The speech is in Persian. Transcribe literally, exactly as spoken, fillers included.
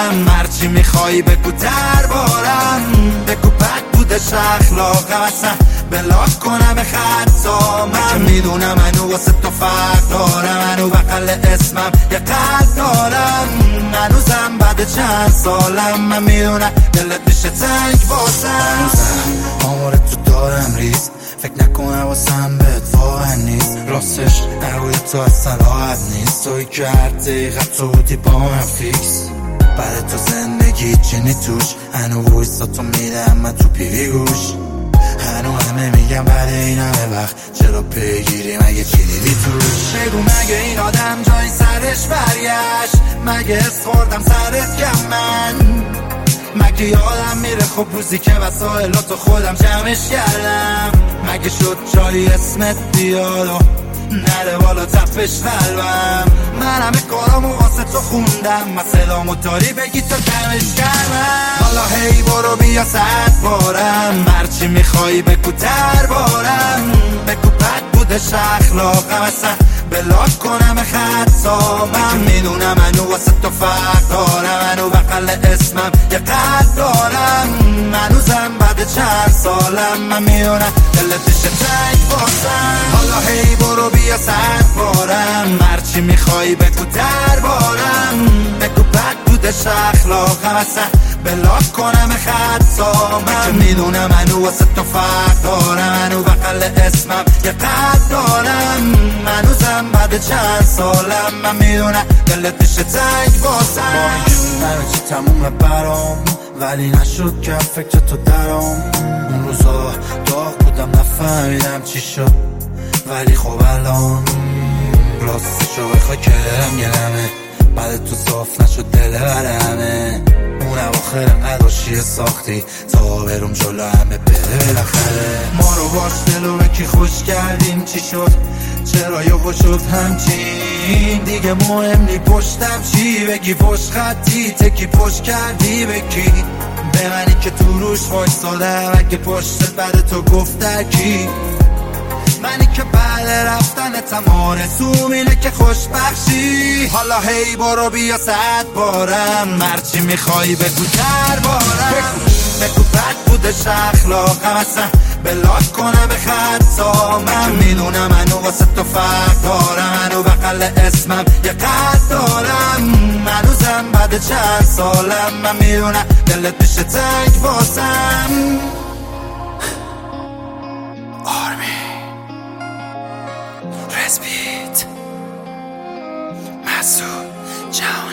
بارم، هرچی میخوای بگو دربارم، بگو بد بودش اخلاقم، اصلا بلاک کنم خطا. من که میدونم منو واسه تو فرق دارم، منو بغل اسمم یه قلب دارم، هنوزم بعد چند سالم من میدونم دلت میشه تنگ واسم. آمار تو دارم ریز، فکر نکنم واسم بهت واقع نیست، راستش نروی تو اصلا راحت نیست، توی که هر دقیقه تو بودی با من فیکس، بعد تو زندگی چینی توش، هنو ویستا تو میدم من تو پیوی گوش، هنو همه میگم بعد این همه وقت چرا پیگیری مگه چی دیدی توش؟ بگو مگه این آدم جای سرش برگشت، مگه اس خوردم سرت کم من، مگه یادم میره خب روزی که وسایلاتو خودم جمعش کردم، مگه شد جایی اسمت بیاد و نره بالا تپش قلبم، من همه کارامو واسه تو خوندم، مسئلامو داری بگی تا کمش کردم. حالا هی برو بیا صد بارم، هرچی میخوایی بگو دربارم، بگو بد بودش اخلاقم، اصلا بلاک کنم خطا. من میدونم منو واسه تو فرق دارم، منو بغل اسمم یه قلب دارم، هنوزم بعد چند سالم من میدونم دلت میشه تنگ واسم. حالا هی برو بیا صد بارم، هرچی میخوایی بگو دربارم، بگو بد بودش اخلاقم، اصلا بلاک کنم خطا. من میدونم منو واسه تو فرق دارم، منو بغل اسمم یه قلب دارم، هنوزم بعد چند سالم من میدونم دلت میشه تنگ واسم. همه چی تمومه برام ولی نشد که فکر تو درام، اون روزا داغ بودم نفهمیدم چی شد، ولی خب الان راستشو بخوای که دلم گلمه، بعد تو صاف نشد دل برمه، اون اواخر نداشیه ساختی تا برم جلو همه بره بالاخره. ما رو باش دلو به کی خوش کردیم چی شد، چرا یهو شد همچین، دیگه مهم نی پشتم چی بگی، پشت خطی تکی پشت کردی بکی، به منی که تو روش وایسادم، اگه پشتت بعد تو گفت کی، منی که بعد رفتن تمام رسوم اینه که خوش بخشی. حالا هی برو بیا صد بارم، هرچی میخوایی بگو دربارم، بگو بد بودش اخلاقم، اصلا بلاک کنم به خطا. من میدونم منو واسه تو فرق دارم، منو بغل اسمم یه قلب دارم، هنوزم بعد چند سالم من میدونم دلت میشه تنگ واسم. آرمی رزبیت مسعود جهان